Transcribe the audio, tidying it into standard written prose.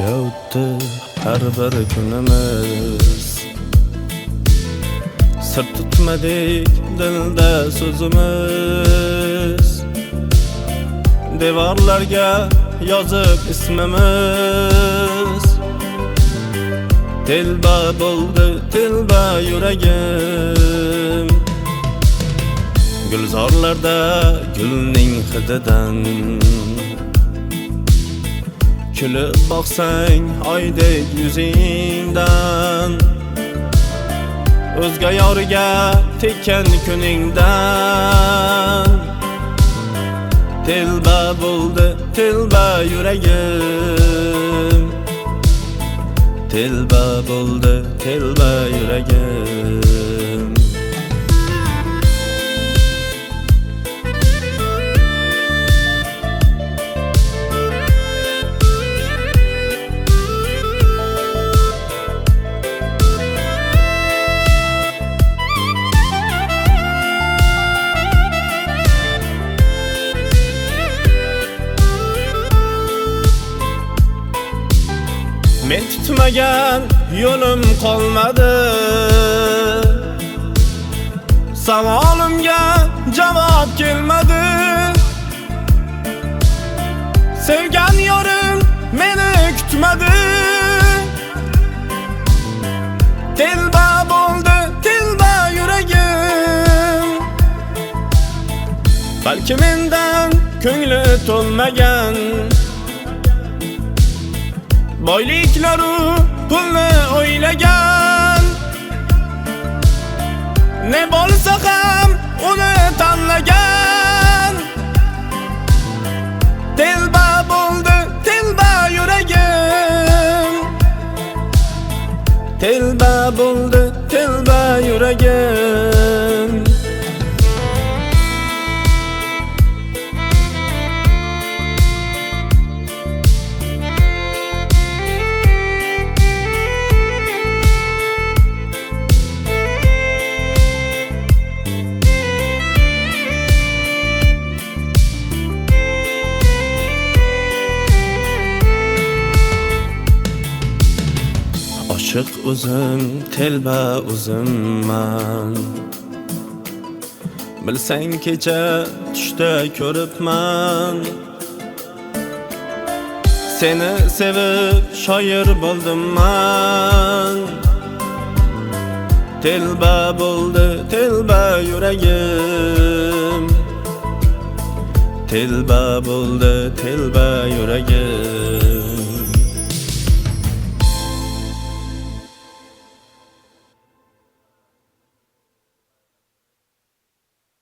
Yaxshi o'tdi har bir kunimiz, sir tutmadik dilda so'zimiz, devorlarga yozib ismimiz. Telba bo'ldi telba yuragim, gulzorlarda gulning hididan. Kulib boqsang oydek yuzingdan, o'zga yorga tekkan kuningdan. Telba bo'ldi telba yuragim, telba bo'ldi telba yuragim. Men tutmagan yo'lim qolmadi, savolimga javob kelmadi. Sevgan yorim meni kutmadi, telba bo'ldi telba yuragim. Balki mendan ko'ngli to'lmagan, boyliklaru pulni o'ylagan. Ne bo'lsa ham uni tanlagan. Telba bo'ldi telba yuragim, telba bo'ldi telba yuragim. Oshiq o'zim, telba o'zimman. Bilsang kecha tushda ko'ribman. Seni sevib shoir bo'ldimman. Telba bo'ldi telba yuragim, telba bo'ldi telba yuragim.